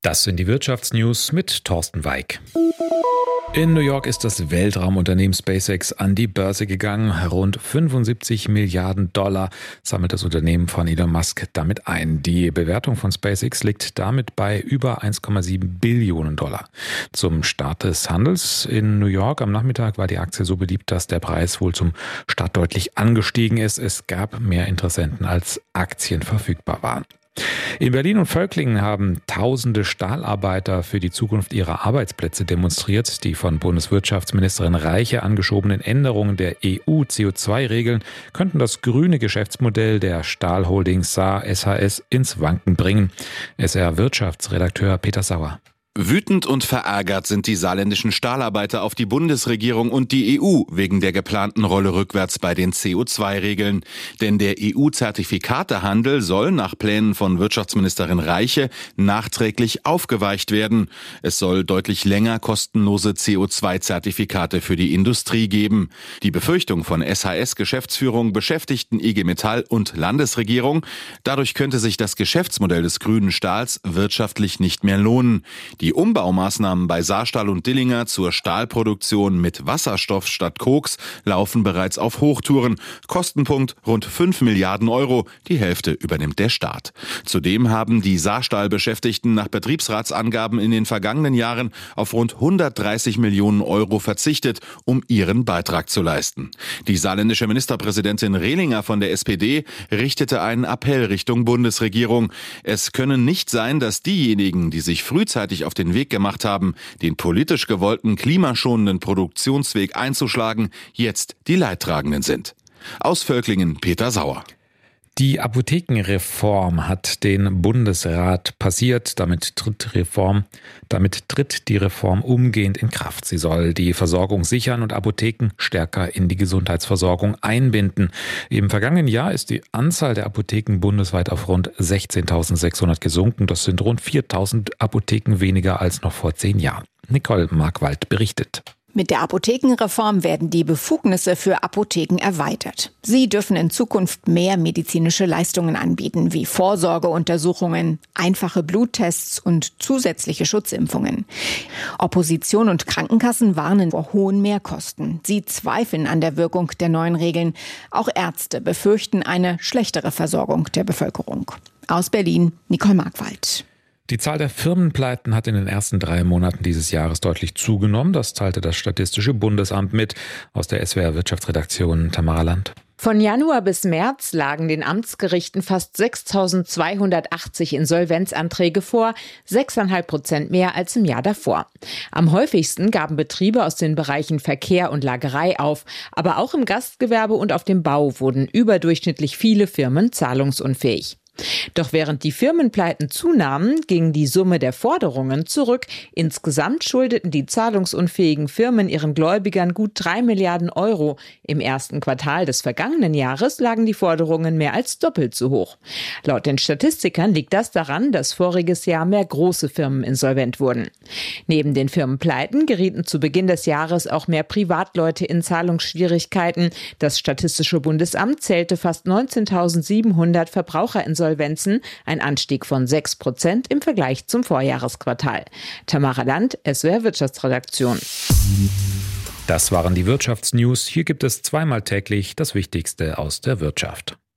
Das sind die Wirtschaftsnews mit Thorsten Weig. In New York ist das Weltraumunternehmen SpaceX an die Börse gegangen. Rund 75 Milliarden Dollar sammelt das Unternehmen von Elon Musk damit ein. Die Bewertung von SpaceX liegt damit bei über 1,7 Billionen Dollar. Zum Start des Handels in New York am Nachmittag war die Aktie so beliebt, dass der Preis wohl zum Start deutlich angestiegen ist. Es gab mehr Interessenten, als Aktien verfügbar waren. In Berlin und Völklingen haben tausende Stahlarbeiter für die Zukunft ihrer Arbeitsplätze demonstriert. Die von Bundeswirtschaftsministerin Reiche angeschobenen Änderungen der EU-CO2-Regeln könnten das grüne Geschäftsmodell der Stahlholding Saar SHS ins Wanken bringen. SR-Wirtschaftsredakteur Peter Sauer. Wütend und verärgert sind die saarländischen Stahlarbeiter auf die Bundesregierung und die EU wegen der geplanten Rolle rückwärts bei den CO2-Regeln. Denn der EU-Zertifikatehandel soll nach Plänen von Wirtschaftsministerin Reiche nachträglich aufgeweicht werden. Es soll deutlich länger kostenlose CO2-Zertifikate für die Industrie geben. Die Befürchtung von SHS-Geschäftsführung, Beschäftigten, IG Metall und Landesregierung: dadurch könnte sich das Geschäftsmodell des grünen Stahls wirtschaftlich nicht mehr lohnen. Die Umbaumaßnahmen bei Saarstahl und Dillinger zur Stahlproduktion mit Wasserstoff statt Koks laufen bereits auf Hochtouren. Kostenpunkt rund 5 Milliarden Euro, die Hälfte übernimmt der Staat. Zudem haben die Saarstahl-Beschäftigten nach Betriebsratsangaben in den vergangenen Jahren auf rund 130 Millionen Euro verzichtet, um ihren Beitrag zu leisten. Die saarländische Ministerpräsidentin Rehlinger von der SPD richtete einen Appell Richtung Bundesregierung. Es könne nicht sein, dass diejenigen, die sich frühzeitig auf den Weg gemacht haben, den politisch gewollten klimaschonenden Produktionsweg einzuschlagen, jetzt die Leidtragenden sind. Aus Völklingen Peter Sauer. Die Apothekenreform hat den Bundesrat passiert. Damit tritt die Reform umgehend in Kraft. Sie soll die Versorgung sichern und Apotheken stärker in die Gesundheitsversorgung einbinden. Im vergangenen Jahr ist die Anzahl der Apotheken bundesweit auf rund 16.600 gesunken. Das sind rund 4.000 Apotheken weniger als noch vor 10 Jahren. Nicole Markwald berichtet. Mit der Apothekenreform werden die Befugnisse für Apotheken erweitert. Sie dürfen in Zukunft mehr medizinische Leistungen anbieten, wie Vorsorgeuntersuchungen, einfache Bluttests und zusätzliche Schutzimpfungen. Opposition und Krankenkassen warnen vor hohen Mehrkosten. Sie zweifeln an der Wirkung der neuen Regeln. Auch Ärzte befürchten eine schlechtere Versorgung der Bevölkerung. Aus Berlin, Nicole Markwald. Die Zahl der Firmenpleiten hat in den ersten 3 Monaten dieses Jahres deutlich zugenommen. Das teilte das Statistische Bundesamt mit. Aus der SWR-Wirtschaftsredaktion Tamara Land. Von Januar bis März lagen den Amtsgerichten fast 6.280 Insolvenzanträge vor, 6,5% mehr als im Jahr davor. Am häufigsten gaben Betriebe aus den Bereichen Verkehr und Lagerei auf, aber auch im Gastgewerbe und auf dem Bau wurden überdurchschnittlich viele Firmen zahlungsunfähig. Doch während die Firmenpleiten zunahmen, ging die Summe der Forderungen zurück. Insgesamt schuldeten die zahlungsunfähigen Firmen ihren Gläubigern gut 3 Milliarden Euro. Im ersten Quartal des vergangenen Jahres lagen die Forderungen mehr als doppelt so hoch. Laut den Statistikern liegt das daran, dass voriges Jahr mehr große Firmen insolvent wurden. Neben den Firmenpleiten gerieten zu Beginn des Jahres auch mehr Privatleute in Zahlungsschwierigkeiten. Das Statistische Bundesamt zählte fast 19.700 Verbraucherinsolvenzen, ein Anstieg von 6% im Vergleich zum Vorjahresquartal. Tamara Land, SWR Wirtschaftsredaktion. Das waren die Wirtschaftsnews. Hier gibt es zweimal täglich das Wichtigste aus der Wirtschaft.